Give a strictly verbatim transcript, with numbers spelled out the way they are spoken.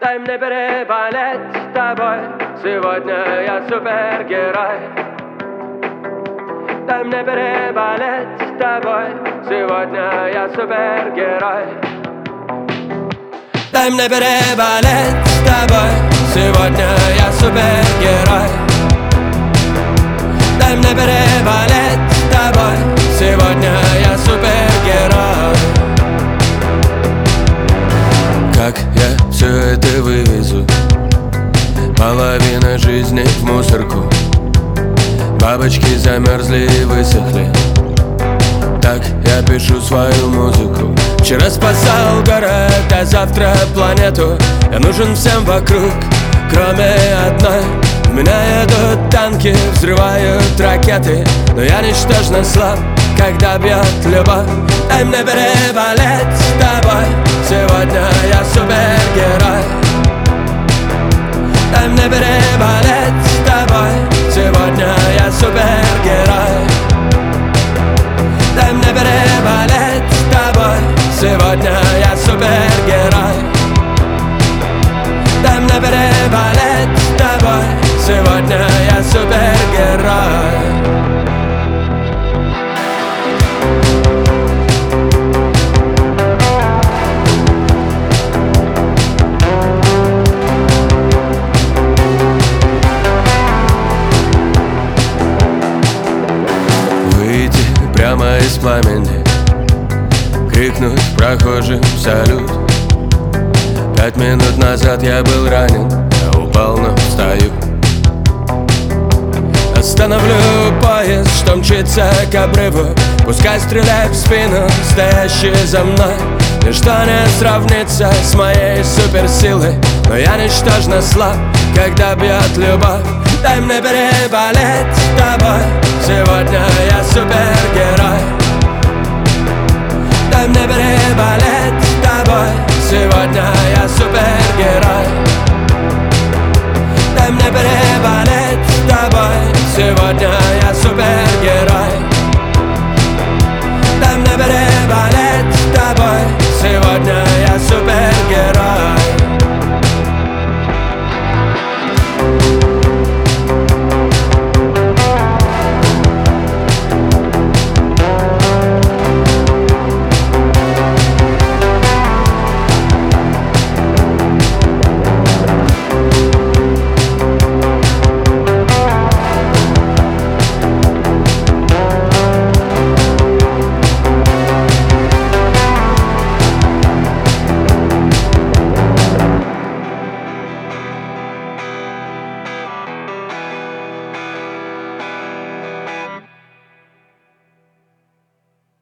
Дай мне переболеть с тобой. Сегодня я супергерой. Дай мне переболеть с тобой. Сегодня я супергерой. Дай мне переболеть с тобой. Сегодня я супергерой. Дай мне переболеть с тобой. Сегодня я супергерой. Как я все это вывезу? Половина жизни в мусорку. Бабочки замерзли и высохли. Так я пишу свою музыку. Вчера спасал город, а завтра планету. Я нужен всем вокруг, кроме одной. В меня едут танки, взрывают ракеты, но я ничтожно слаб, когда бьет любовь. Дай мне переболеть с тобой. Сегодня я супергерой. Дай мне переболеть с тобой. Сегодня я супергерой. Дай мне переболеть с тобой. Сегодня я супергерой. Дай мне переболеть с тобой. Сегодня я супергерой. Прямо из пламени, крикнуть прохожим салют. Пять минут назад я был ранен, я упал, но встаю. Остановлю поезд, что мчится к обрыву. Пускай стреляет в спину, стоящий за мной. Ничто не сравнится с моей суперсилой, но я ничтожно слаб, когда бьет любовь. Дай мне переболеть с тобой. Сегодня я супергерой. Дай мне переболеть